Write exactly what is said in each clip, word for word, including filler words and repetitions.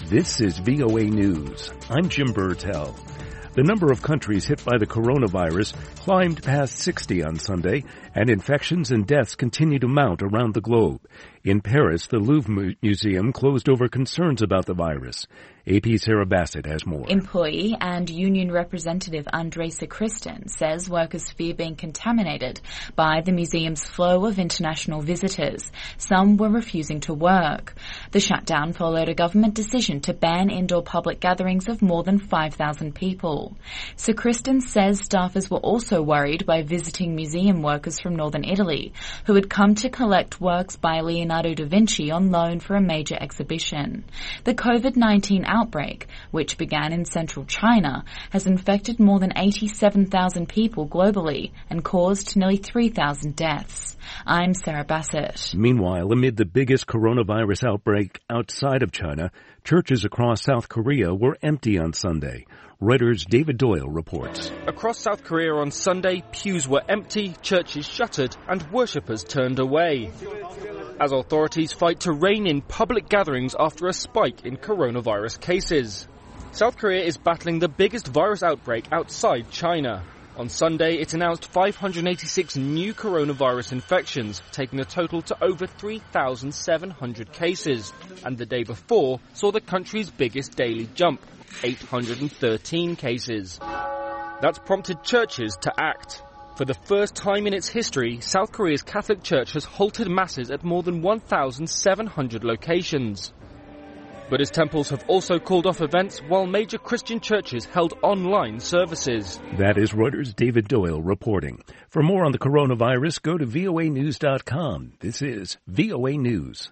This is V O A News. I'm Jim Burtell. The number of countries hit by the coronavirus climbed past sixty on Sunday, and infections and deaths continue to mount around the globe. In Paris, the Louvre Museum closed over concerns about the virus. A P's Sarah Bassett has more. Employee and union representative Andrei Sakristan says workers fear being contaminated by the museum's flow of international visitors. Some were refusing to work. The shutdown followed a government decision to ban indoor public gatherings of more than five thousand people. Sakristan says staffers were also worried by visiting museum workers from northern Italy who had come to collect works by Leonardo da Vinci on loan for a major exhibition. The COVID nineteen outbreak, which began in central China, has infected more than eighty-seven thousand people globally and caused nearly three thousand deaths. I'm Sarah Bassett. Meanwhile, amid the biggest coronavirus outbreak outside of China, churches across South Korea were empty on Sunday. Reuters' David Doyle reports. Across South Korea on Sunday, pews were empty, churches shuttered, and worshippers turned away, as authorities fight to rein in public gatherings after a spike in coronavirus cases. South Korea is battling the biggest virus outbreak outside China. On Sunday, it announced five hundred eighty-six new coronavirus infections, taking the total to over three thousand seven hundred cases. And the day before saw the country's biggest daily jump, eight hundred thirteen cases. That's prompted churches to act. For the first time in its history, South Korea's Catholic Church has halted masses at more than one thousand seven hundred locations. Buddhist temples have also called off events while major Christian churches held online services. That is Reuters' David Doyle reporting. For more on the coronavirus, go to V O A news dot com. This is V O A News.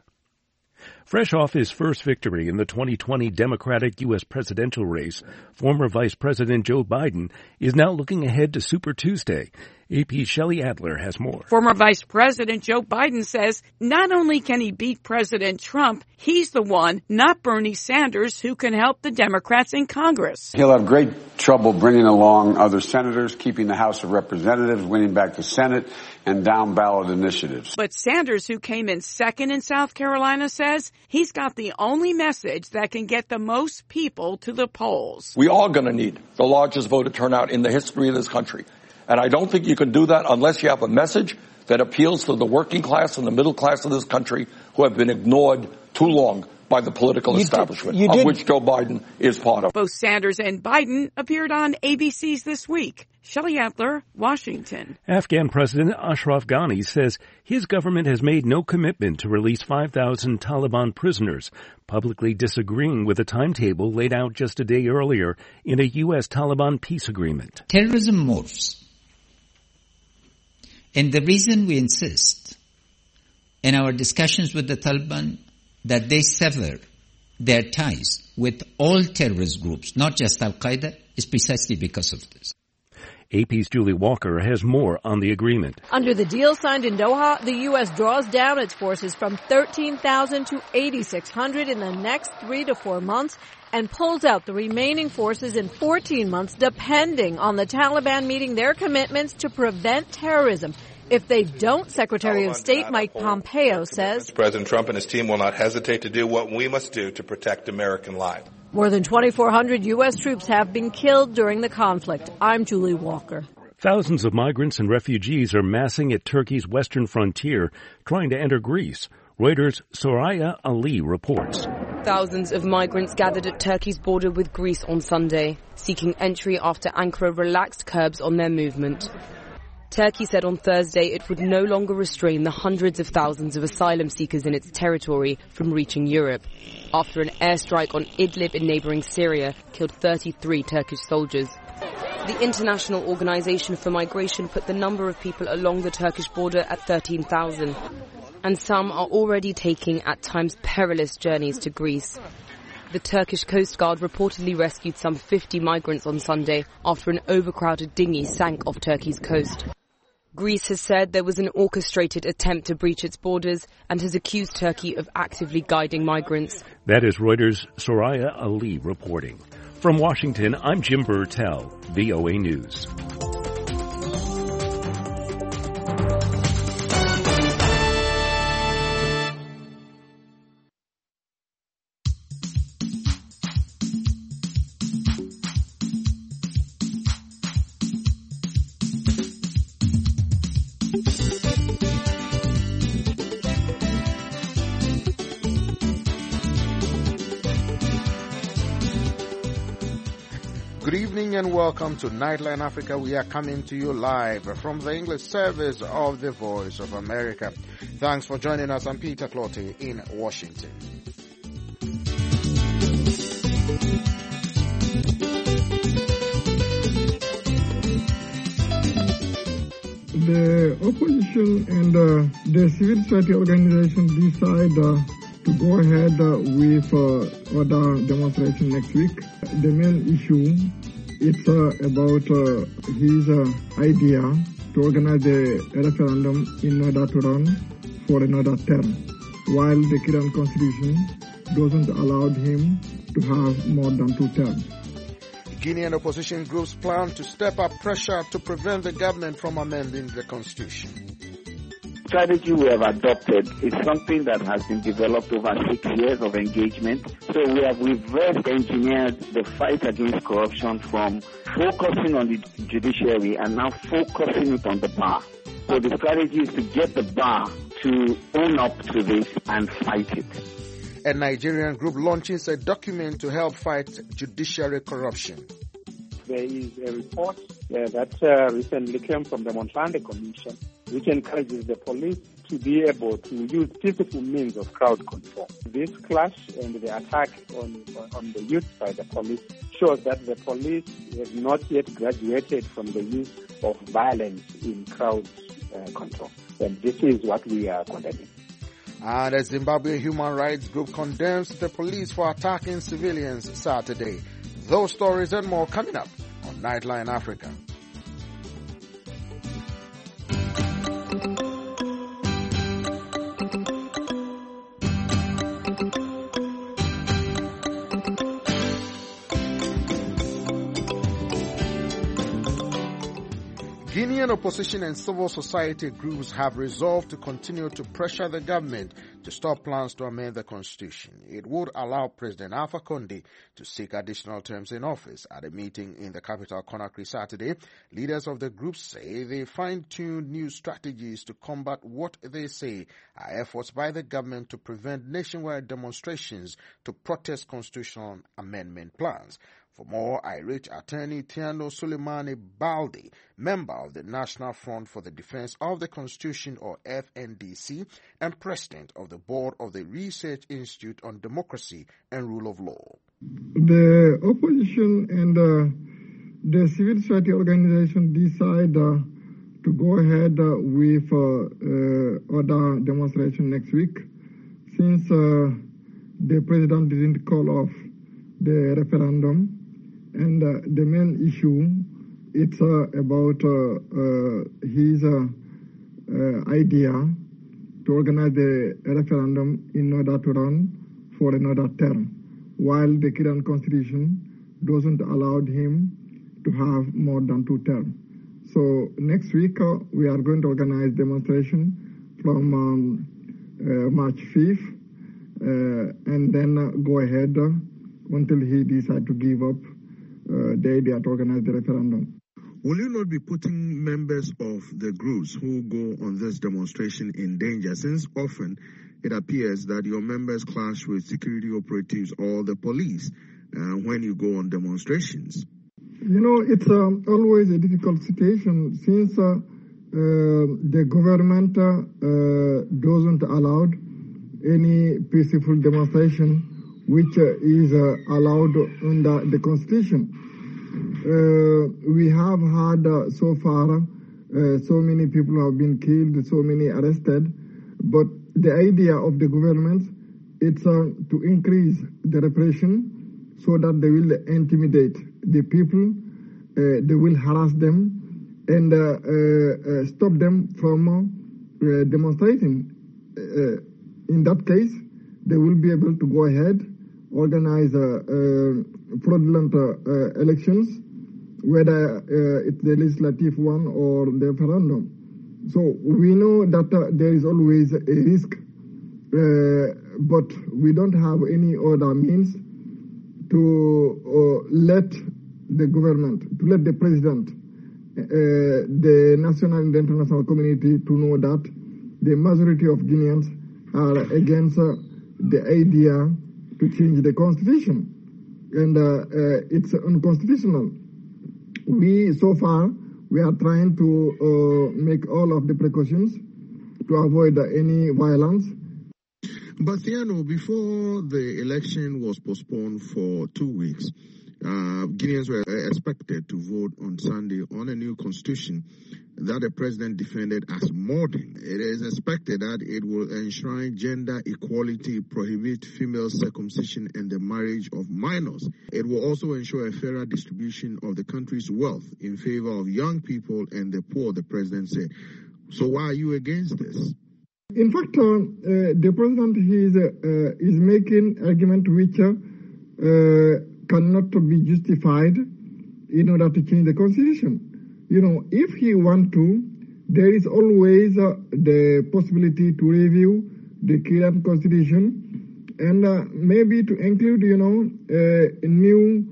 Fresh off his first victory in the twenty twenty Democratic U S presidential race, former Vice President Joe Biden is now looking ahead to Super Tuesday. A P's Shelley Adler has more. Former Vice President Joe Biden says not only can he beat President Trump, he's the one, not Bernie Sanders, who can help the Democrats in Congress. He'll have great trouble bringing along other senators, keeping the House of Representatives, winning back the Senate, and down-ballot initiatives. But Sanders, who came in second in South Carolina, says he's got the only message that can get the most people to the polls. We are going to need the largest voter turnout in the history of this country. And I don't think you can do that unless you have a message that appeals to the working class and the middle class of this country who have been ignored too long by the political you establishment, did, of did. which Joe Biden is part of. Both Sanders and Biden appeared on A B C's This Week. Shelley Adler, Washington. Afghan President Ashraf Ghani says his government has made no commitment to release five thousand Taliban prisoners, publicly disagreeing with a timetable laid out just a day earlier in a U S Taliban peace agreement. Terrorism morphs. And the reason we insist in our discussions with the Taliban that they sever their ties with all terrorist groups, not just Al-Qaeda, is precisely because of this. A P's Julie Walker has more on the agreement. Under the deal signed in Doha, the U S draws down its forces from thirteen thousand to eighty-six hundred in the next three to four months and pulls out the remaining forces in fourteen months, depending on the Taliban meeting their commitments to prevent terrorism. If they don't, Secretary of State Mike Pompeo says President Trump and his team will not hesitate to do what we must do to protect American lives. More than twenty-four hundred U S troops have been killed during the conflict. I'm Julie Walker. Thousands of migrants and refugees are massing at Turkey's western frontier, trying to enter Greece. Reuters' Soraya Ali reports. Thousands of migrants gathered at Turkey's border with Greece on Sunday, seeking entry after Ankara relaxed curbs on their movement. Turkey said on Thursday it would no longer restrain the hundreds of thousands of asylum seekers in its territory from reaching Europe, after an airstrike on Idlib in neighbouring Syria killed thirty-three Turkish soldiers. The International Organization for Migration put the number of people along the Turkish border at thirteen thousand, and some are already taking at times perilous journeys to Greece. The Turkish Coast Guard reportedly rescued some fifty migrants on Sunday after an overcrowded dinghy sank off Turkey's coast. Greece has said there was an orchestrated attempt to breach its borders and has accused Turkey of actively guiding migrants. That is Reuters' Soraya Ali reporting. From Washington, I'm Jim Burtell, V O A News. Good evening and welcome to Nightline Africa. We are coming to you live from the English service of the Voice of America. Thanks for joining us. I'm Peter Clottey in Washington. The opposition and uh, the civil society organization decide uh, to go ahead uh, with uh, other demonstration next week. The main issue it's uh, about uh, his uh, idea to organize a referendum in order to run for another term, while the current constitution doesn't allow him to have more than two terms. Guinean opposition groups plan to step up pressure to prevent the government from amending the constitution. The strategy we have adopted is something that has been developed over six years of engagement. So we have reverse engineered the fight against corruption from focusing on the judiciary and now focusing it on the bar. So the strategy is to get the bar to own up to this and fight it. A Nigerian group launches a document to help fight judiciary corruption. There is a report uh, that uh, recently came from the Montande Commission, which encourages the police to be able to use peaceful means of crowd control. This clash and the attack on, on the youth by the police shows that the police have not yet graduated from the use of violence in crowd uh, control. And this is what we are condemning. And a Zimbabwe human rights group condemns the police for attacking civilians Saturday. Those stories and more coming up on Nightline Africa. Guinean opposition and civil society groups have resolved to continue to pressure the government to stop plans to amend the constitution. It would allow President Alpha Conde to seek additional terms in office. At a meeting in the capital, Conakry, Saturday, leaders of the groups say they fine-tuned new strategies to combat what they say are efforts by the government to prevent nationwide demonstrations to protest constitutional amendment plans. For more, I reach attorney Tiano Suleimani Baldi, member of the National Front for the Defense of the Constitution, or F N D C, and president of the board of the Research Institute on Democracy and Rule of Law. The opposition and uh, the civil society organization decide uh, to go ahead uh, with uh, uh, other demonstration next week, since uh, the president didn't call off the referendum. And uh, the main issue, it's uh, about uh, uh, his uh, uh, idea to organize the referendum in order to run for another term, while the current constitution doesn't allow him to have more than two terms. So next week uh, we are going to organize demonstration from um, uh, March fifth uh, and then uh, go ahead uh, until he decides to give up Uh, the idea to organize the referendum. Will you not be putting members of the groups who go on this demonstration in danger, since often it appears that your members clash with security operatives or the police uh, when you go on demonstrations? You know, it's um, always a difficult situation, since uh, uh, the government uh, uh, doesn't allow any peaceful demonstration which uh, is uh, allowed under the Constitution. Uh, we have had uh, so far uh, so many people have been killed, so many arrested, but the idea of the government is uh, to increase the repression so that they will intimidate the people, uh, they will harass them, and uh, uh, uh, stop them from uh, demonstrating. Uh, in that case, they will be able to go ahead, organize uh, uh, fraudulent uh, uh, elections, whether uh, it's the legislative one or the referendum. So we know that uh, there is always a risk, uh, but we don't have any other means to uh, let the government, to let the president uh, the national and the international community to know that the majority of Guineans are against uh, the idea to change the constitution. And uh, uh, it's unconstitutional. We, so far, we are trying to uh, make all of the precautions to avoid uh, any violence. But, Theano, before the election was postponed for two weeks, uh, Guineans were expected to vote on Sunday on a new constitution that the president defended as modern. It is expected that it will enshrine gender equality, prohibit female circumcision and the marriage of minors. It will also ensure a fairer distribution of the country's wealth in favor of young people and the poor, the president said. So why are you against this? In fact, uh, uh, the president is, uh, is making argument which uh, uh, cannot be justified in order to change the constitution. You know, if he want to, there is always uh, the possibility to review the current constitution and uh, maybe to include, you know, uh, new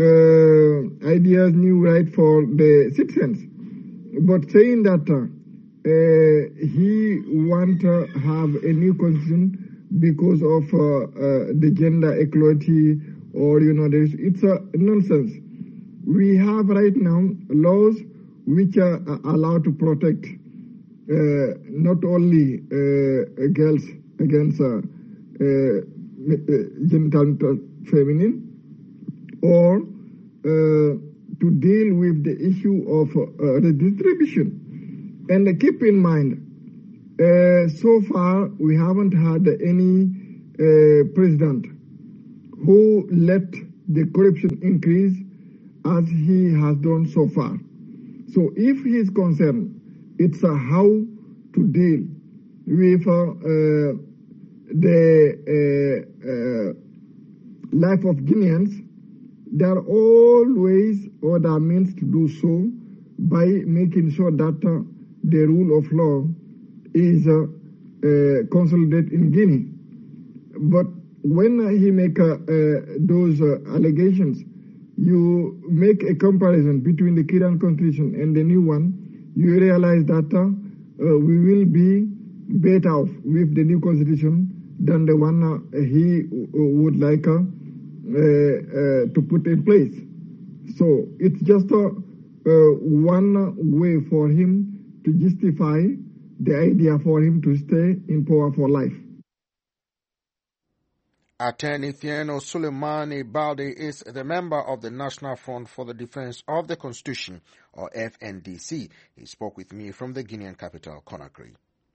uh, ideas, new rights for the citizens. But saying that uh, uh, he want to have a new constitution because of uh, uh, the gender equality or, you know, there's, it's uh, nonsense. We have right now laws which are allowed to protect uh, not only uh, girls against uh, uh, genital feminine, or uh, to deal with the issue of uh, redistribution. And uh, keep in mind, uh, so far we haven't had any uh, president who let the corruption increase as he has done so far. So if he is concerned, it's uh, how to deal with uh, uh, the uh, uh, life of Guineans. There are always other means to do so by making sure that uh, the rule of law is uh, uh, consolidated in Guinea. But when uh, he make uh, uh, those uh, allegations, you make a comparison between the current constitution and the new one, you realize that uh, uh, we will be better off with the new constitution than the one uh, he w- would like uh, uh, to put in place. So it's just uh, uh, one way for him to justify the idea for him to stay in power for life. Attorney Theano Suleimani Balde is the member of the National Front for the Defense of the Constitution, or F N D C. He spoke with me from the Guinean capital, Conakry.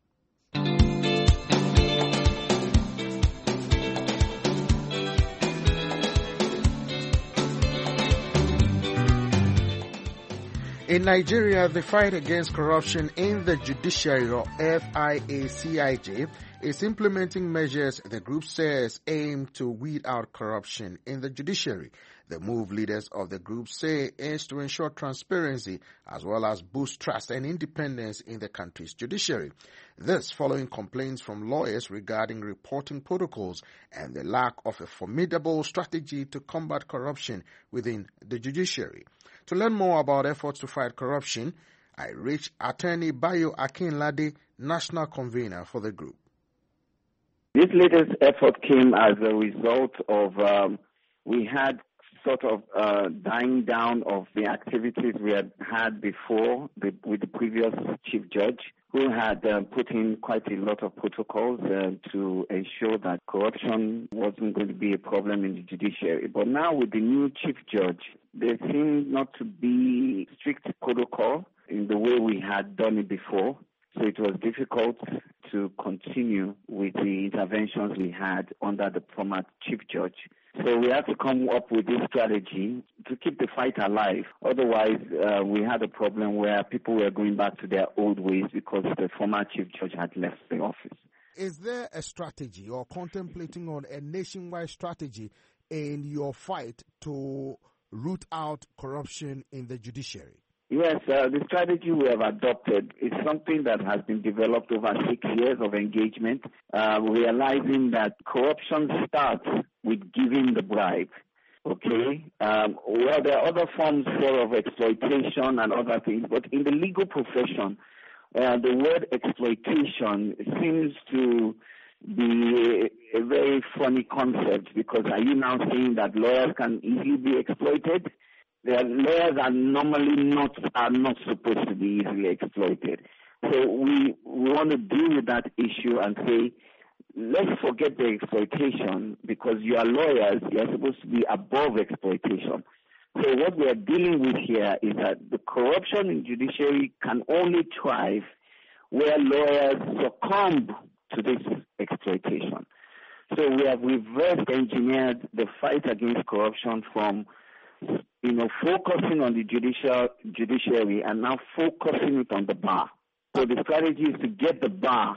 In Nigeria, the fight against corruption in the judiciary, or F I A C I J, is implementing measures the group says aim to weed out corruption in the judiciary. The move, leaders of the group say, is to ensure transparency as well as boost trust and independence in the country's judiciary. This following complaints from lawyers regarding reporting protocols and the lack of a formidable strategy to combat corruption within the judiciary. To learn more about efforts to fight corruption, I reached Attorney Bayo Akinlade, national convener for the group. This latest effort came as a result of um, we had sort of uh, dying down of the activities we had had before the, with the previous chief judge, who had uh, put in quite a lot of protocols uh, to ensure that corruption wasn't going to be a problem in the judiciary. But now with the new chief judge, there seemed not to be strict protocol in the way we had done it before. So it was difficult to continue with the interventions we had under the former chief judge. So we had to come up with this strategy to keep the fight alive. Otherwise, uh, we had a problem where people were going back to their old ways because the former chief judge had left the office. Is there a strategy or contemplating on a nationwide strategy in your fight to root out corruption in the judiciary? Yes, uh, the strategy we have adopted is something that has been developed over six years of engagement, uh, realizing that corruption starts with giving the bribe. Okay, um, well, there are other forms sort of exploitation and other things, but in the legal profession, uh, the word exploitation seems to be a, a very funny concept, because are you now saying that lawyers can easily be exploited? The lawyers are normally not are not supposed to be easily exploited. So we, we want to deal with that issue and say, let's forget the exploitation, because you are lawyers, you are supposed to be above exploitation. So what we are dealing with here is that the corruption in judiciary can only thrive where lawyers succumb to this exploitation. So we have reverse engineered the fight against corruption from, you know, focusing on the judicial judiciary and now focusing it on the bar. So the strategy is to get the bar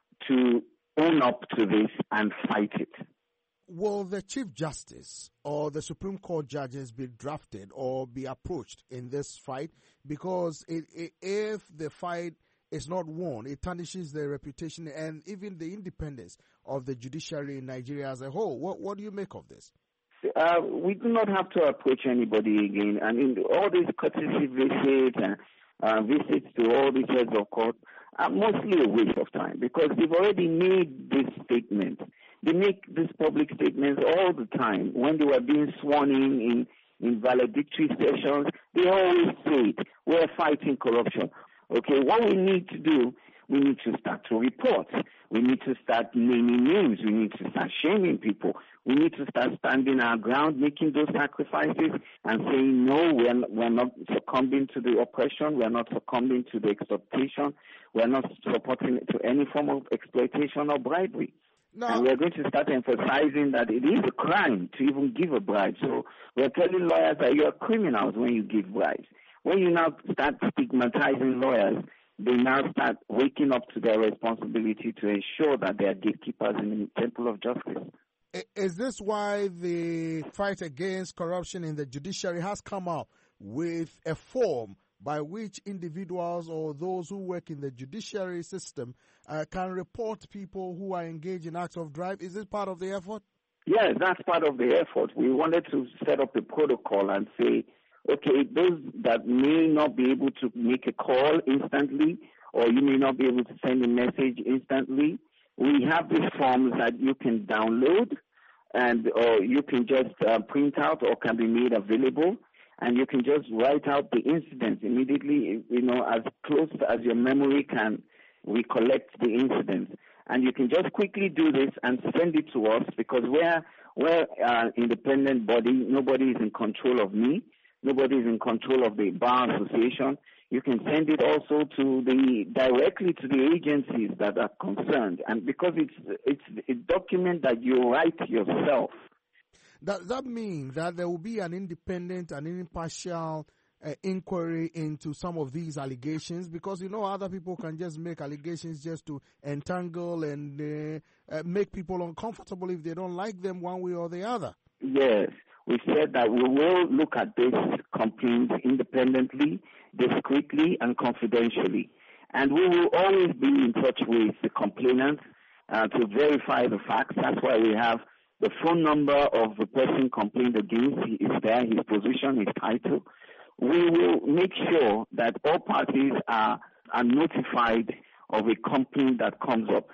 to own up to this and fight it. Will the Chief Justice or the Supreme Court judges be drafted or be approached in this fight? Because it, it, if the fight is not won, it tarnishes the reputation and even the independence of the judiciary in Nigeria as a whole. What, what do you make of this? Uh, we do not have to approach anybody again. I mean, all these courtesy visits and uh, visits to all these heads of court are mostly a waste of time, because they've already made this statement. They make these public statements all the time. When they were being sworn in in, in valedictory sessions, they always say it. We're fighting corruption. Okay, what we need to do, we need to start to report. We need to start naming names. We need to start shaming people. We need to start standing our ground, making those sacrifices and saying, no, we're not, we're not succumbing to the oppression. We're not succumbing to the exploitation. We're not supporting to any form of exploitation or bribery. No. And we're going to start emphasizing that it is a crime to even give a bribe. So we're telling lawyers that you're criminals when you give bribes. When you now start stigmatizing lawyers, they now start waking up to their responsibility to ensure that they are gatekeepers in the temple of justice. Is this why the fight against corruption in the judiciary has come up with a form by which individuals or those who work in the judiciary system uh, can report people who are engaged in acts of bribe? Is this part of the effort? Yes, that's part of the effort. We wanted to set up a protocol and say, okay, those that may not be able to make a call instantly, or you may not be able to send a message instantly, we have these forms that you can download and or you can just uh, print out or can be made available, and you can just write out the incidents immediately, you know, as close as your memory can recollect the incidents. And you can just quickly do this and send it to us, because we're, we're an independent body. Nobody is in control of me. Nobody is in control of the Bar Association. You can send it also to the directly to the agencies that are concerned, and because it's it's a document that you write yourself. Does that mean that there will be an independent and impartial uh, inquiry into some of these allegations? Because, you know, other people can just make allegations just to entangle and uh, uh, make people uncomfortable if they don't like them one way or the other. Yes. We said that we will look at this complaint independently, discreetly, and confidentially. And we will always be in touch with the complainant uh, to verify the facts. That's why we have the phone number of the person complained against. He is there, his position, his title. We will make sure that all parties are, are notified of a complaint that comes up.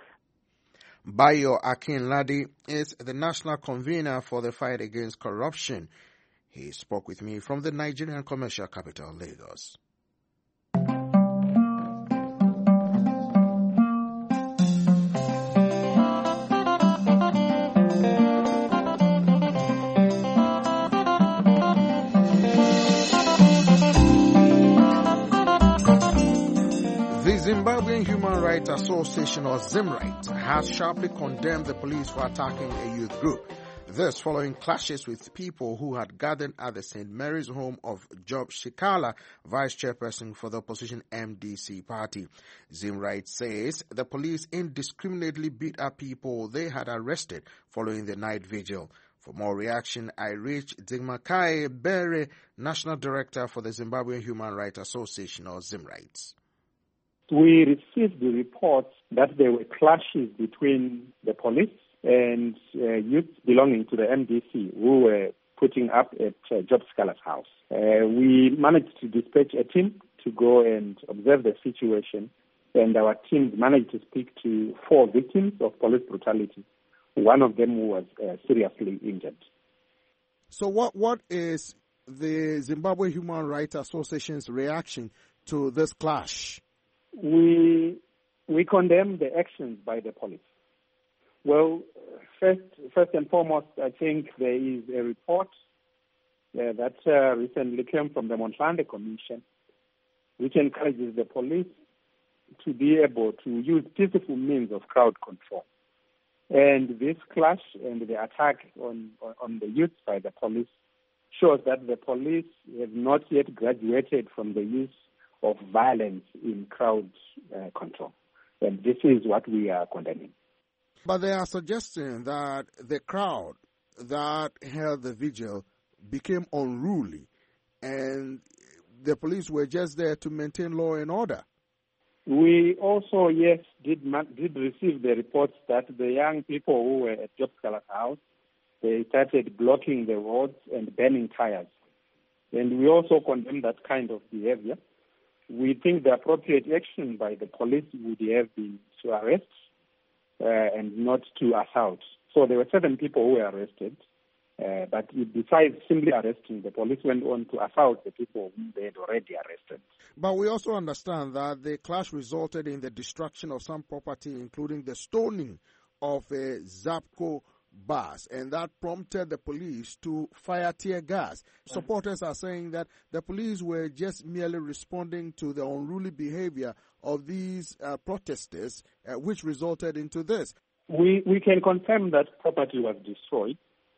Bayo Akinladi is the national convener for the fight against corruption. He spoke with me from the Nigerian commercial capital, Lagos. Zimbabwean Human Rights Association, or ZimRight, has sharply condemned the police for attacking a youth group. This following clashes with people who had gathered at the Saint Mary's home of Job Shikala, vice chairperson for the opposition M D C party. ZimRight says the police indiscriminately beat up people they had arrested following the night vigil. For more reaction, I reached Digmakai Bere, National Director for the Zimbabwean Human Rights Association, or ZimRight. We received the reports that there were clashes between the police and uh, youth belonging to the M D C who were putting up at uh, Job Seeker's house. Uh, we managed to dispatch a team to go and observe the situation, and our teams managed to speak to four victims of police brutality. One of them was uh, seriously injured. So what what is the Zimbabwe Human Rights Association's reaction to this clash? We we condemn the actions by the police. Well, first first and foremost, I think there is a report uh, that uh, recently came from the Monthlande Commission, which encourages the police to be able to use peaceful means of crowd control. And this clash and the attack on, on, on the youth by the police shows that the police have not yet graduated from the use of violence in crowd uh, control. And this is what we are condemning. But they are suggesting that the crowd that held the vigil became unruly and the police were just there to maintain law and order. We also, yes, did did receive the reports that the young people who were at Job Seeker's house, they started blocking the roads and burning tires. And we also condemn that kind of behavior. We think the appropriate action by the police would have been to arrest uh, and not to assault. So there were seven people who were arrested. Uh, but besides simply arresting, the police went on to assault the people whom they had already arrested. But we also understand that the clash resulted in the destruction of some property, including the stoning of a Zapco bus, and that prompted the police to fire tear gas. Supporters are saying that the police were just merely responding to the unruly behavior of these uh, protesters, uh, which resulted into this. We, we can confirm that property was destroyed.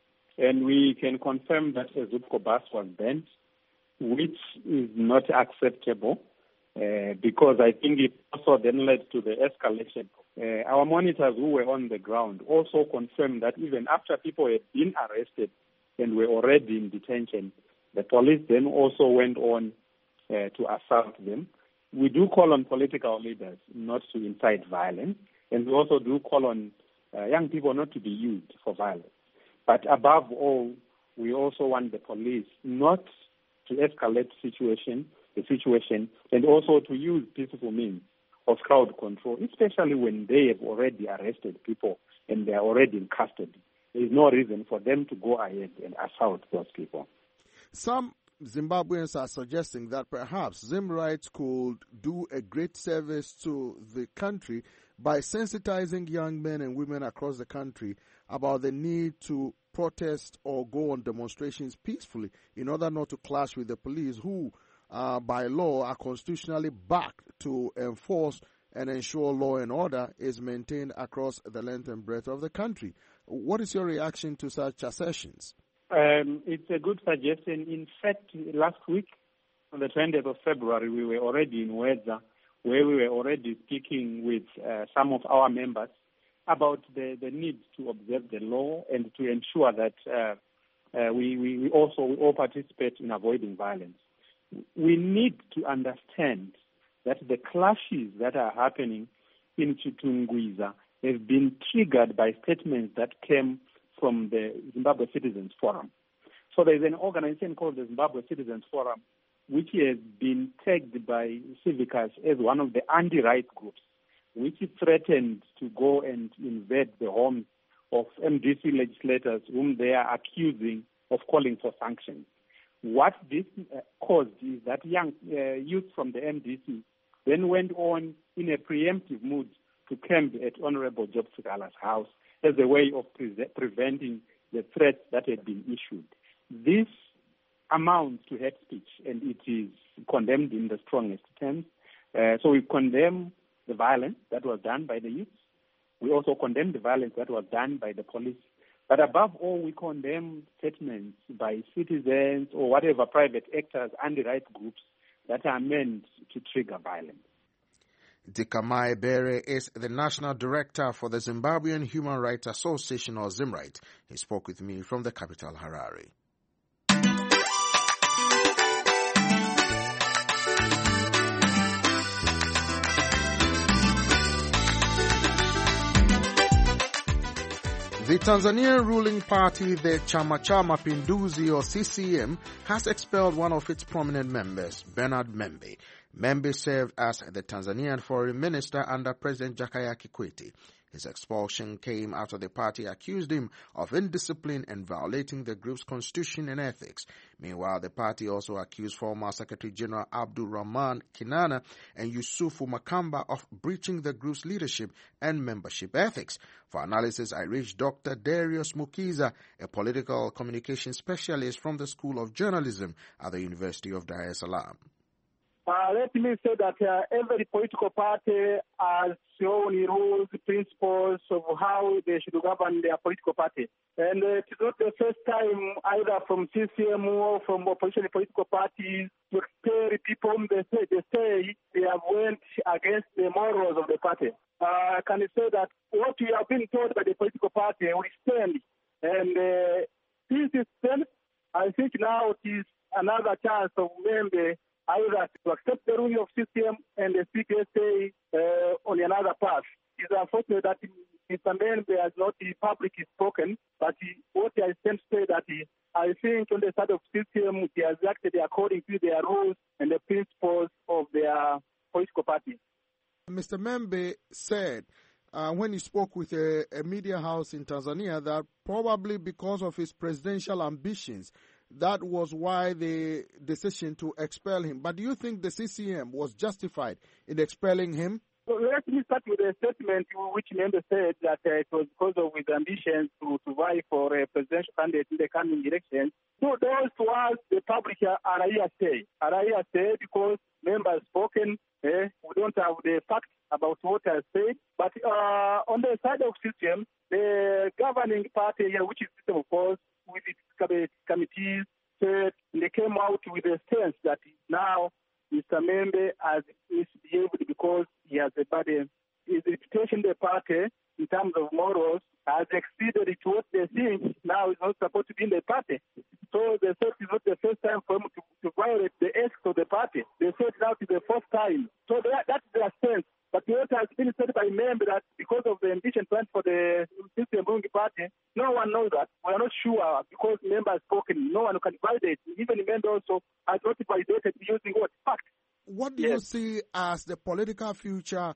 And we can confirm that a Zupco bus was burnt, which is not acceptable uh, because I think it also then led to the escalation. Uh, our monitors who were on the ground also confirmed that even after people had been arrested and were already in detention, the police then also went on uh, to assault them. We do call on political leaders not to incite violence, and we also do call on uh, young people not to be used for violence. But above all, we also want the police not to escalate situation, the situation, and also to use peaceful means of crowd control, especially when they have already arrested people and they are already in custody. There is no reason for them to go ahead and assault those people. Some Zimbabweans are suggesting that perhaps ZimRights could do a great service to the country by sensitizing young men and women across the country about the need to protest or go on demonstrations peacefully in order not to clash with the police who, uh, by law, are constitutionally backed to enforce and ensure law and order is maintained across the length and breadth of the country. What is your reaction to such assertions? Um, it's a good suggestion. In fact, last week, on the twentieth of February, we were already in Wedza, where we were already speaking with uh, some of our members about the, the need to observe the law and to ensure that uh, uh, we, we, we also we all participate in avoiding violence. We need to understand that the clashes that are happening in Chitungwiza have been triggered by statements that came from the Zimbabwe Citizens Forum. So there's an organization called the Zimbabwe Citizens Forum, which has been tagged by Civicus as one of the anti-right groups, which threatened to go and invade the homes of M D C legislators whom they are accusing of calling for sanctions. What this uh, caused is that young uh, youth from the M D C then went on in a preemptive mood to camp at Honorable Job Seeker's house as a way of pre- preventing the threats that had been issued. This amounts to hate speech, and it is condemned in the strongest terms. Uh, so we condemn the violence that was done by the youth. We also condemn the violence that was done by the police. But above all, we condemn statements by citizens or whatever private actors and the right groups that are meant to trigger violence. Dikamae Bere is the National Director for the Zimbabwean Human Rights Association, or ZimRight. He spoke with me from the capital, Harare. The Tanzanian ruling party, the Chama cha Mapinduzi or C C M, has expelled one of its prominent members, Bernard Membe. Membe served as the Tanzanian foreign minister under President Jakaya Kikwete. His expulsion came after the party accused him of indiscipline and violating the group's constitution and ethics. Meanwhile, the party also accused former Secretary General Abdul Rahman Kinana and Yusufu Makamba of breaching the group's leadership and membership ethics. For analysis, I reached Doctor Darius Mukiza, a political communication specialist from the School of Journalism at the University of Dar es Salaam. Uh, let me say that uh, every political party has its own rules, principles of how they should govern their political party. And uh, it's not the first time either from C C M or from opposition political parties to expel people whom they say, they say they have went against the morals of the party. Uh, I can say that what we have been told by the political party will stand. And uh, since it stands, I think now it is another chance of Membe either to accept the ruling of C C M and the C K S A uh, on another path. It's unfortunate that Mister Membe has not publicly spoken, but he, what I can say that he, I think on the side of C C M, he has acted according to their rules and the principles of their political party. Mister Membe said uh, when he spoke with a, a media house in Tanzania that probably because of his presidential ambitions, that was why the decision to expel him. But do you think the C C M was justified in expelling him? So let me start with a statement which Membe said that uh, it was because of his ambitions to, to vie for a presidential candidate in the coming elections. So those was the publisher Araya say. Araya say because Membe has spoken, eh, we don't have the facts about what I said. But uh, on the side of C C M, the governing party here, which is system of course, with its committees, said they came out with a stance that now Mister Membe has misbehaved because he has a bad, his reputation in the party in terms of morals has exceeded it what they think now is not supposed to be in the party. So they said it's not the first time for him to, to violate the ethics of the party. They said now it's the first time. So that, that's their stance. But what has been said by Membe that because of the ambition plan for the system ruling party, no one knows that. We are not sure because Membe has spoken. No one can validate. Even Membe also has not validated using what? Fact. What do yes. you see as the political future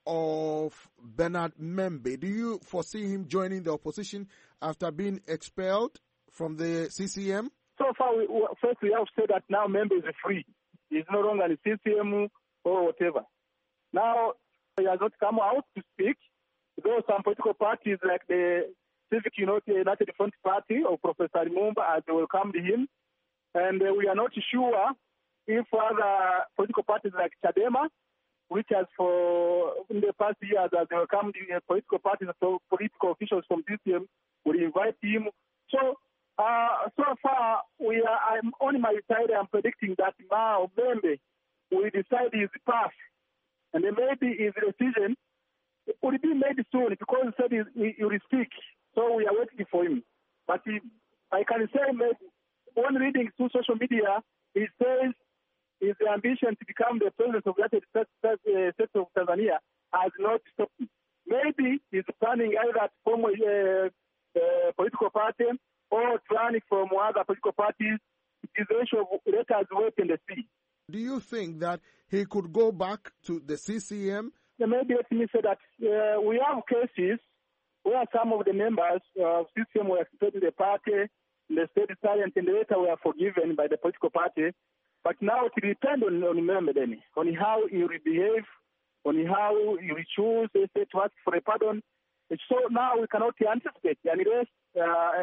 of Bernard Membe? Do you foresee him joining the opposition after being expelled from the C C M? So far, we, first we have said that now Membe is free. He's no longer in the C C M or whatever. Now, he has not come out to speak, though some political parties like the Civic United Front Party of Professor Lumumba has welcomed him. And uh, we are not sure if other political parties like Chadema, which has for in the past years has welcomed uh, political parties or political officials from C C M, will invite him. So, uh, so far, we are, I'm on my side, I'm predicting that now Membe will decide his path. And then maybe his decision will be made soon because he said he, he will speak. So we are waiting for him. But he, I can say maybe when reading through social media, he says his ambition to become the president of the United States of Tanzania has not stopped him. Maybe he's planning either to form a uh, uh, political party or planning from other political parties. It is a issue of let us wait and see. Do you think that he could go back to the C C M? Yeah, maybe let me say that uh, we have cases where some of the members of C C M were expelled the party, the state silent, and later were forgiven by the political party. But now it depends on, on Membe then, on how he will behave, on how he will choose say, to ask for a pardon. So now we cannot anticipate unless uh,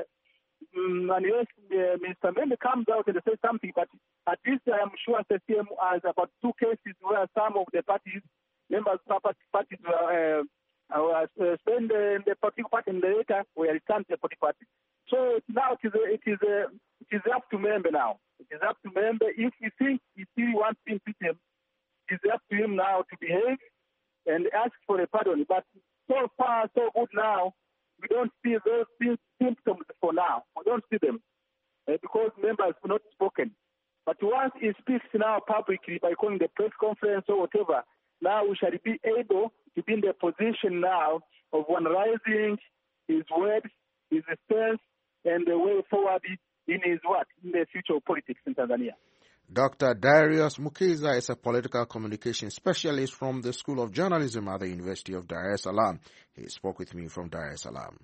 Um, unless uh, Mister Membe comes out and says something, but at least I am sure C C M has about two cases where some of the parties, members of parties were uh, uh, spend uh, the political party and later were returned to the political party. So now it is, uh, it, is, uh, it is up to Membe now. It is up to Membe. If he thinks he still wants to impeach him, it is up to him now to behave and ask for a pardon. But so far, so good now. We don't see those symptoms for now. We don't see them uh, because members have not spoken. But once he speaks now publicly by calling the press conference or whatever, now we shall be able to be in the position now of analyzing his words is the stance and the way forward in his work in the future of politics in Tanzania. Doctor Darius Mukiza is a political communication specialist from the School of Journalism at the University of Dar es Salaam. He spoke with me from Dar es Salaam.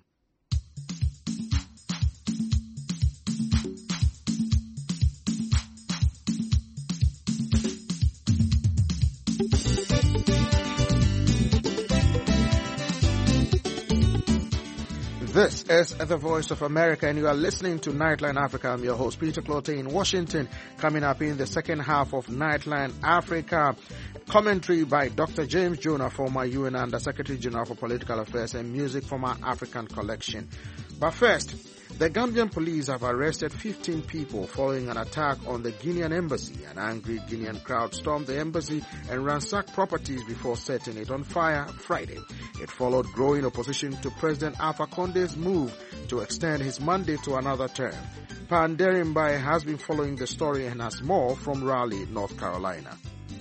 This is the Voice of America, and you are listening to Nightline Africa. I'm your host, Peter Clote, in Washington. Coming up in the second half of Nightline Africa, commentary by Doctor James Jonah, former U N Under Secretary General for Political Affairs, and music from our African collection. But first, the Gambian police have arrested fifteen people following an attack on the Guinean embassy. An angry Guinean crowd stormed the embassy and ransacked properties before setting it on fire Friday. It followed growing opposition to President Alpha Conde's move to extend his mandate to another term. Pan Derimbai has been following the story and has more from Raleigh, North Carolina.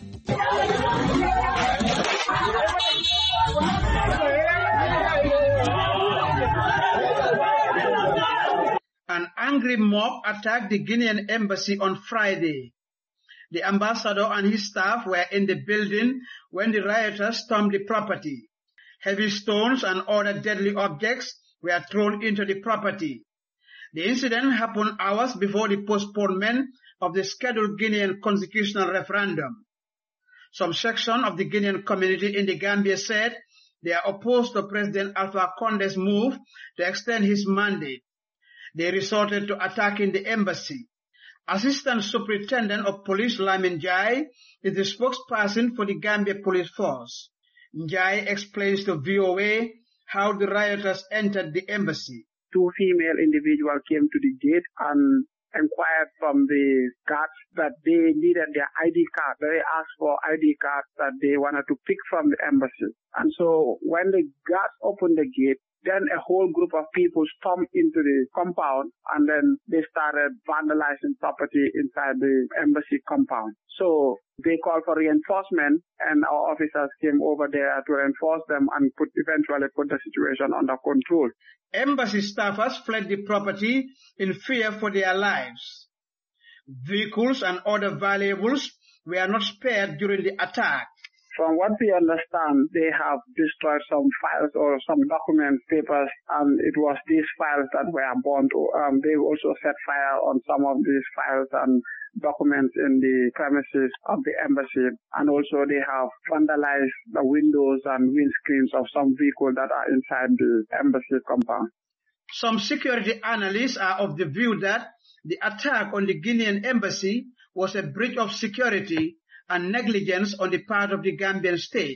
An angry mob attacked the Guinean embassy on Friday. The ambassador and his staff were in the building when the rioters stormed the property. Heavy stones and other deadly objects were thrown into the property. The incident happened hours before the postponement of the scheduled Guinean constitutional referendum. Some section of the Guinean community in the Gambia said they are opposed to President Alpha Conde's move to extend his mandate. They resorted to attacking the embassy. Assistant Superintendent of Police Lamin Njai is the spokesperson for the Gambia Police Force. Njai explains to V O A how the rioters entered the embassy. Two female individuals came to the gate and inquired from the guards that they needed their I D card. They asked for I D cards that they wanted to pick from the embassy. And so when the guards opened the gate, then a whole group of people stormed into the compound and then they started vandalizing property inside the embassy compound. So they called for reinforcement and our officers came over there to reinforce them and put, eventually put the situation under control. Embassy staffers fled the property in fear for their lives. Vehicles and other valuables were not spared during the attack. From what we understand, they have destroyed some files or some documents, papers, and it was these files that were burnt. Um, they also set fire on some of these files and documents in the premises of the embassy. And also they have vandalized the windows and windscreens of some vehicles that are inside the embassy compound. Some security analysts are of the view that the attack on the Guinean embassy was a breach of security and negligence on the part of the Gambian state.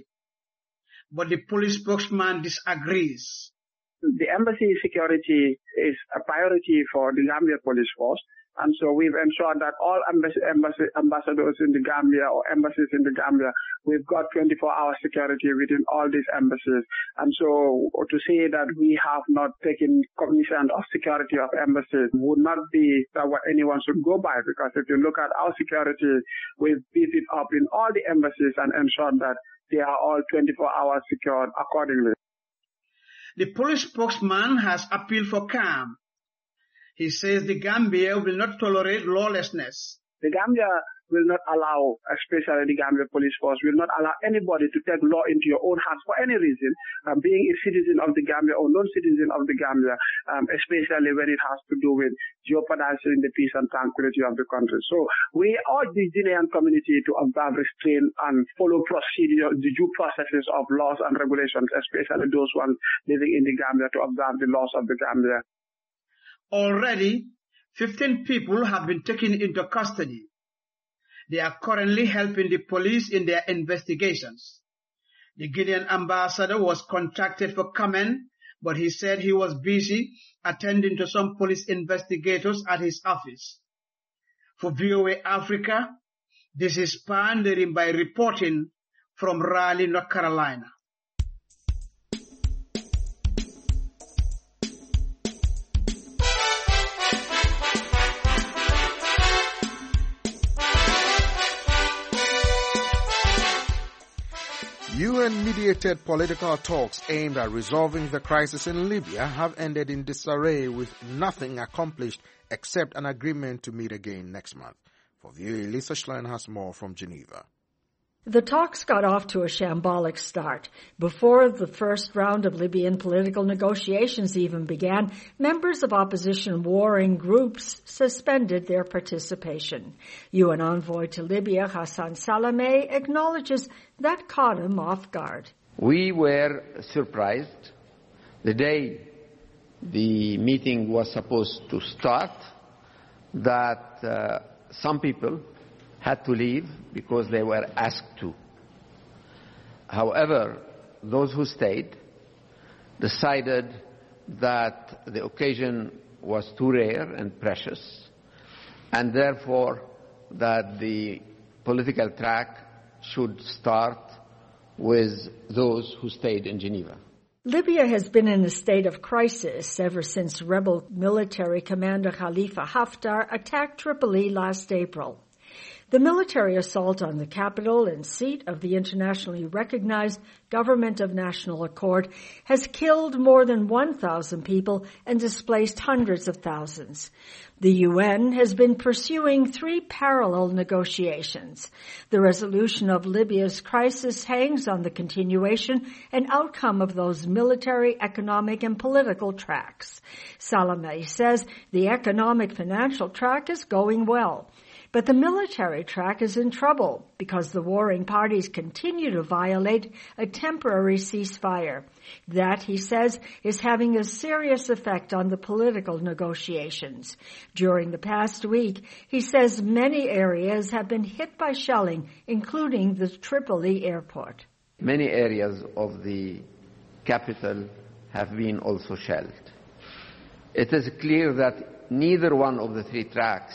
But the police spokesman disagrees. The embassy security is a priority for the Gambia Police Force. And so we've ensured that all embassy, embassy, ambassadors in the Gambia or embassies in the Gambia, we've got twenty-four hour security within all these embassies. And so to say that we have not taken cognizance of security of embassies would not be what anyone should go by, because if you look at our security, we've beefed it up in all the embassies and ensured that they are all twenty-four hours secured accordingly. The police spokesman has appealed for calm. He says the Gambia will not tolerate lawlessness. The Gambia will not allow, especially the Gambia Police Force, will not allow anybody to take law into your own hands for any reason, um, being a citizen of the Gambia or non-citizen of the Gambia, um, especially when it has to do with jeopardizing the peace and tranquility of the country. So we urge the Guinean community to observe, restrain, and follow procedure, the due processes of laws and regulations, especially those ones living in the Gambia, to observe the laws of the Gambia. Already, fifteen people have been taken into custody. They are currently helping the police in their investigations. The Guinean ambassador was contacted for comment, but he said he was busy attending to some police investigators at his office. For V O A Africa, this is Pan Derimbai reporting from Raleigh, North Carolina. U U N-mediated political talks aimed at resolving the crisis in Libya have ended in disarray with nothing accomplished except an agreement to meet again next month. For V O A, Lisa Schlein has more from Geneva. The talks got off to a shambolic start. Before the first round of Libyan political negotiations even began, members of opposition warring groups suspended their participation. U N envoy to Libya, Hassan Salameh, acknowledges that caught him off guard. We were surprised the day the meeting was supposed to start that uh, some people had to leave because they were asked to. However, those who stayed decided that the occasion was too rare and precious, and therefore that the political track should start with those who stayed in Geneva. Libya has been in a state of crisis ever since rebel military commander Khalifa Haftar attacked Tripoli last April. The military assault on the capital and seat of the internationally recognized Government of National Accord has killed more than one thousand people and displaced hundreds of thousands. The U N has been pursuing three parallel negotiations. The resolution of Libya's crisis hangs on the continuation and outcome of those military, economic, and political tracks. Salameh says the economic financial track is going well. But the military track is in trouble because the warring parties continue to violate a temporary ceasefire. That, he says, is having a serious effect on the political negotiations. During the past week, he says many areas have been hit by shelling, including the Tripoli airport. Many areas of the capital have been also shelled. It is clear that neither one of the three tracks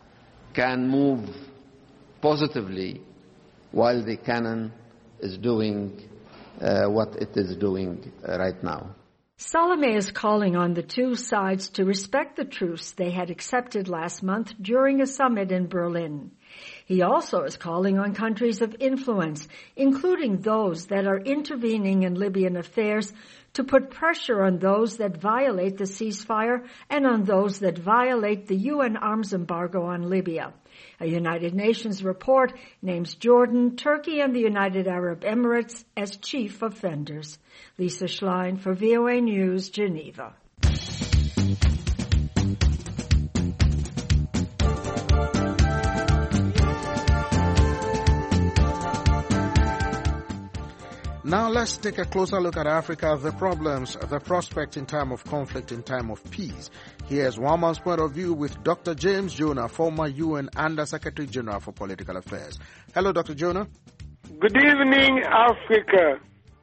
can move positively while the cannon is doing uh, what it is doing uh, right now. Salameh is calling on the two sides to respect the truce they had accepted last month during a summit in Berlin. He also is calling on countries of influence, including those that are intervening in Libyan affairs, to put pressure on those that violate the ceasefire and on those that violate the U N arms embargo on Libya. A United Nations report names Jordan, Turkey, and the United Arab Emirates as chief offenders. Lisa Schlein for V O A News, Geneva. Now let's take a closer look at Africa, the problems, the prospect in time of conflict, in time of peace. Here's one man's point of view with Doctor James Jonah, former U N Under Secretary General for Political Affairs. Hello, Doctor Jonah. Good evening, Africa.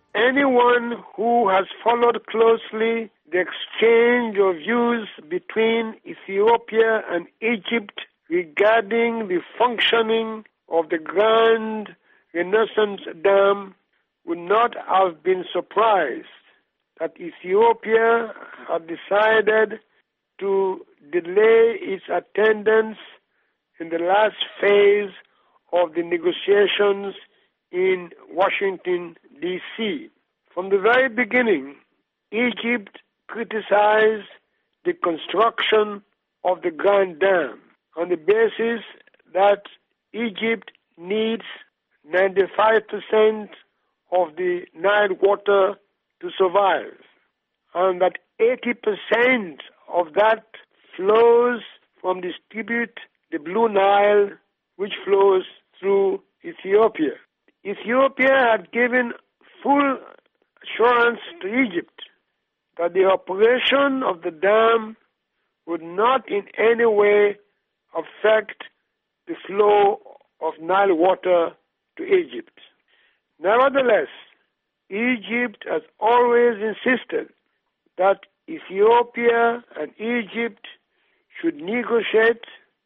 Anyone who has followed closely the exchange of views between Ethiopia and Egypt regarding the functioning of the Grand Renaissance Dam would not have been surprised that Ethiopia had decided to delay its attendance in the last phase of the negotiations in Washington, D C From the very beginning, Egypt criticized the construction of the Grand Dam on the basis that Egypt needs ninety-five percent of the Nile water to survive, and that eighty percent of that flows from the tributary, the Blue Nile, which flows through Ethiopia. Ethiopia had given full assurance to Egypt that the operation of the dam would not in any way affect the flow of Nile water to Egypt. Nevertheless, Egypt has always insisted that Ethiopia and Egypt should negotiate,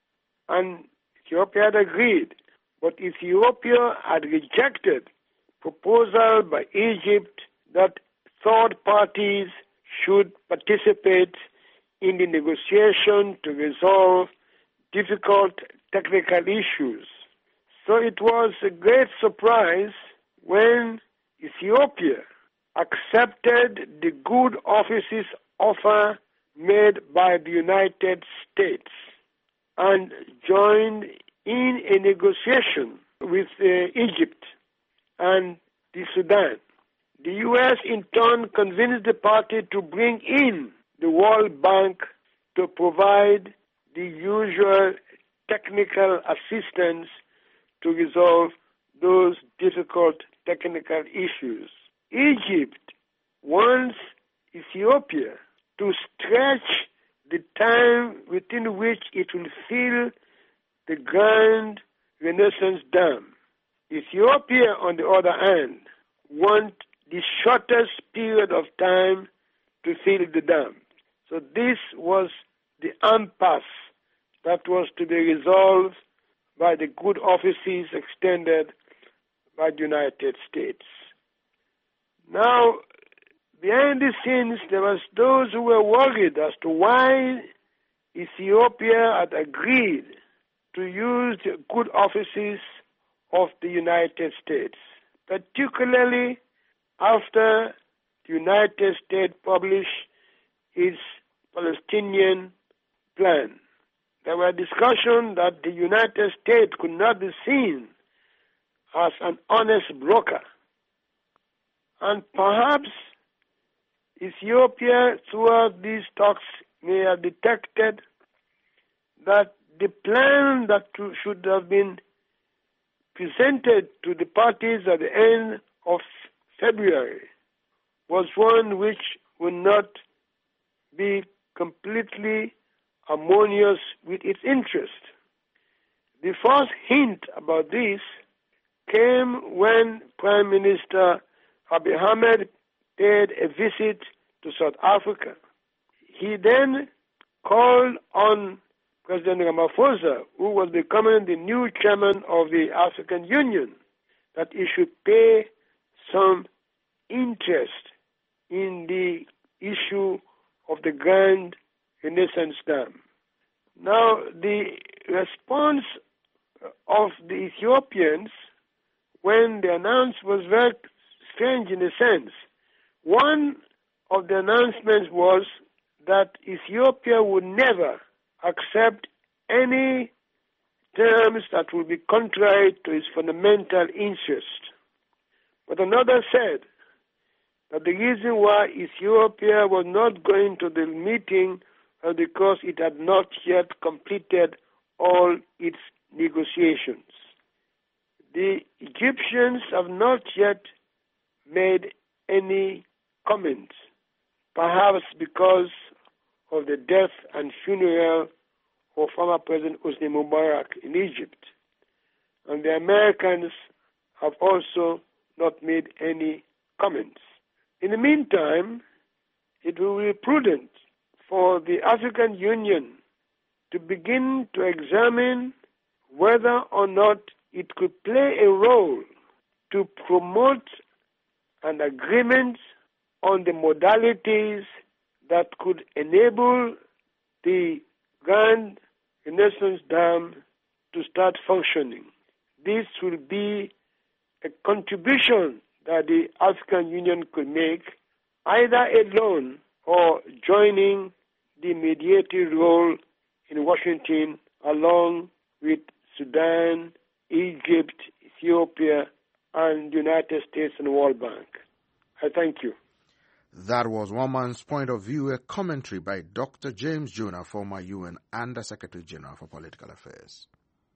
and Ethiopia had agreed, but Ethiopia had rejected proposal by Egypt that third parties should participate in the negotiation to resolve difficult technical issues. So it was a great surprise when Ethiopia accepted the good offices offer made by the United States and joined in a negotiation with uh, Egypt and the Sudan. The U S in turn convinced the party to bring in the World Bank to provide the usual technical assistance to resolve those difficult technical issues. Egypt wants Ethiopia to stretch the time within which it will fill the Grand Renaissance Dam. Ethiopia, on the other hand, wants the shortest period of time to fill the dam. So this was the impasse that was to be resolved by the good offices extended by the United States. Now, behind the scenes, there was those who were worried as to why Ethiopia had agreed to use the good offices of the United States, particularly after the United States published its Palestinian plan. There were discussions that the United States could not be seen as an honest broker. And perhaps Ethiopia, throughout these talks, may have detected that the plan that should have been presented to the parties at the end of February was one which would not be completely harmonious with its interest. The first hint about this came when Prime Minister Abiy Ahmed paid a visit to South Africa. He then called on President Ramaphosa, who was becoming the new chairman of the African Union, that he should pay some interest in the issue of the Grand Renaissance Dam. Now, the response of the Ethiopians when the announcement was very strange in a sense. One of the announcements was that Ethiopia would never accept any terms that would be contrary to its fundamental interest. But another said that the reason why Ethiopia was not going to the meeting was because it had not yet completed all its negotiations. The Egyptians have not yet made any comments, perhaps because of the death and funeral of former President Hosni Mubarak in Egypt. And the Americans have also not made any comments. In the meantime, it will be prudent for the African Union to begin to examine whether or not it could play a role to promote an agreement on the modalities that could enable the Grand Renaissance Dam to start functioning. This will be a contribution that the African Union could make, either alone or joining the mediating role in Washington along with Sudan, Egypt, Ethiopia, and the United States and the World Bank. I thank you. That was one man's point of view, a commentary by Doctor James Jonah, former U N Under Secretary General for Political Affairs.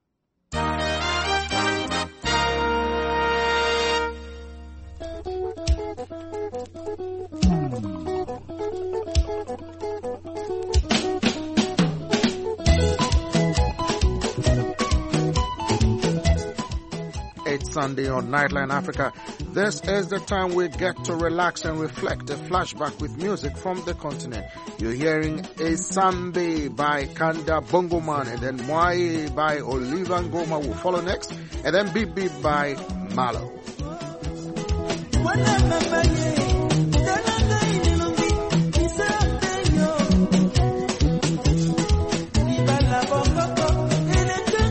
It's Sunday on Nightline Africa. This is the time we get to relax and reflect. A flashback with music from the continent. You're hearing A Sunday by Kanda Bongoman, and then Mwai by Oliver Ngoma will follow next, and then Beep Beep by Malo.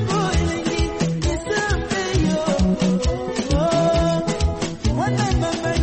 Remember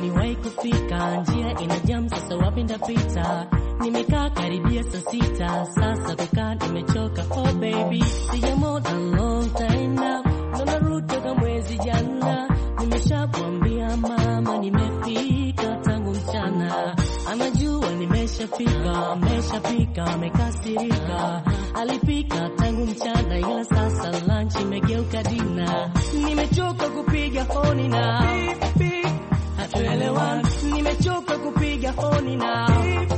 niwahi kufika, njia ina jam, sasa wapi ndapita? Nimekaa karibia saa sita, sasa kukaa nimechoka. Oh baby, sijamo a long time now, ndo narudi toka mwezi jana. Nimeshamwambia mama nimefika tangu mchana, anajua nimeshafika, ameshapika, amekasirika. Alipika tangu mchana, ila sasa lunch imegeuka dina. Nimechoka kupiga honi na hatuelewani, nimechoka kupiga honi na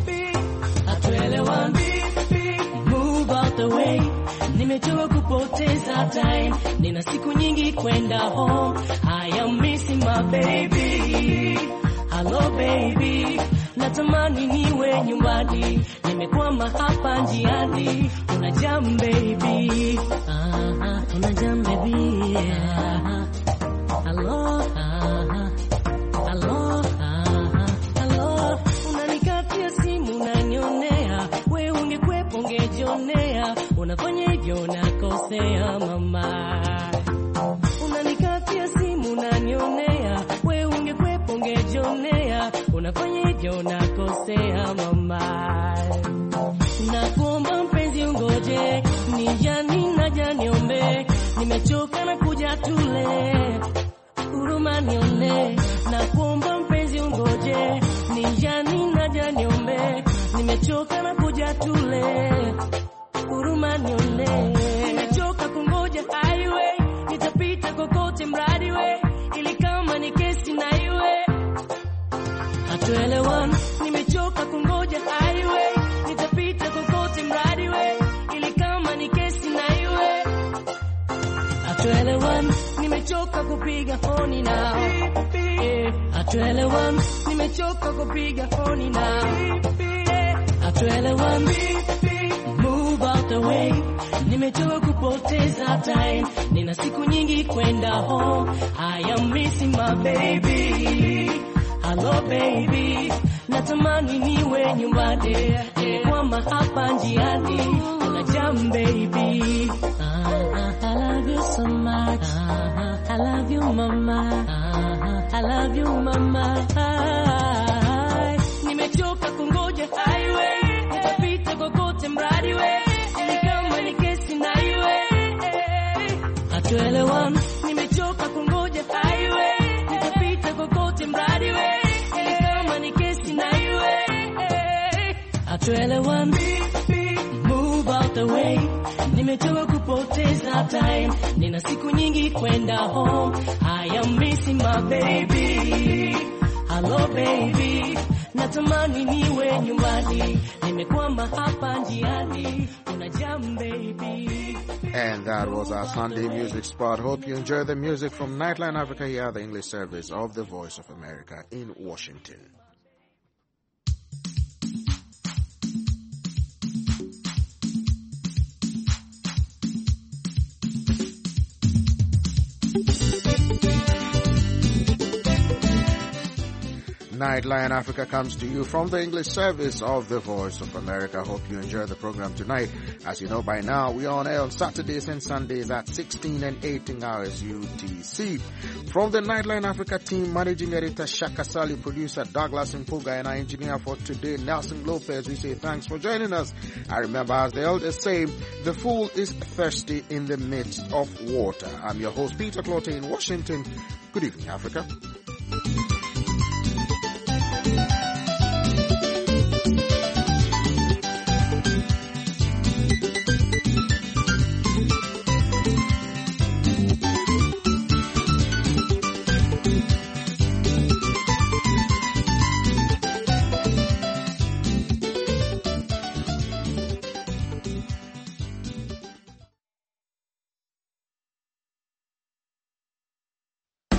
hatuelewani. Move out the way, nimechoka kupoteza time, nina siku nyingi kwenda home. I am missing my baby. Hello baby, natamani niwe nyumbani, nimekwama hapa njiani. Una jam baby, ah ah, una jam baby, ah ah. Hello, ah ah, hello, ah ah, hello. Unanikatia simu unanionea, we ungekwepo ungejionea. Unafanya hivyo nakosea mama. Unanikatia simu unanionea, we ungekwepo ungejionea. Unafanya hivyo nakosea mama. Nakuomba mpenzi ungoje, nijani naja niombe. Nimechoka na kuja tule, huruma nione. Nakuomba mpenzi ungoje, nijani naja niombe. Nimechoka na kuja tule, huruma nione. Nimechoka kungoja highway, nitapita kokote mradi we, ili kama ni kesi na iwe. Hatuelewani, nimechoka kungoja highway, nitapita kokote mradi we, ili kama ni kesi na iwe. Hatuelewani, nimechoka kupiga honi na eh, hatuelewani, nimechoka kupiga honi na eh, hatuelewani. Move out the way, nimechoka kupoteza time, nina siku nyingi kwenda home. I am missing my baby. Hello baby, natamani niwe nyumbani, nimekwama hapa njiani. Una jam baby, ah ah, I love you so much, ah ah, I love you mama, ah ah, I love you mama. Ah, nimechoka kungoja highway, nitapita kokote mradi we, ili kama ni kesi na iwe. Hatuelewani, nimechoka kungoja highway, nitapita kokote mradi we, ili kama ni kesi na iwe. Hatuelewani, move out the way, nimechoka kupoteza time, nina siku nyingi kwenda home. I am missing my baby. Hello baby, natamani niwe nyumbani, nimekwama hapa njiani. Una jam baby. And that was our Sunday music spot. Hope you enjoy the music from Nightline Africa here, the English service of the Voice of America in Washington. Nightline Africa comes to you from the English service of the Voice of America. Hope you enjoy the program tonight. As you know by now, we are on air on Saturdays and Sundays at sixteen and eighteen hours U T C. From the Nightline Africa team, managing editor Shaka Sali, producer Douglas Mpuga, and our engineer for today, Nelson Lopez, we say thanks for joining us. I remember, as the elders say, the fool is thirsty in the midst of water. I'm your host, Peter Clotte in Washington. Good evening, Africa. Thank you.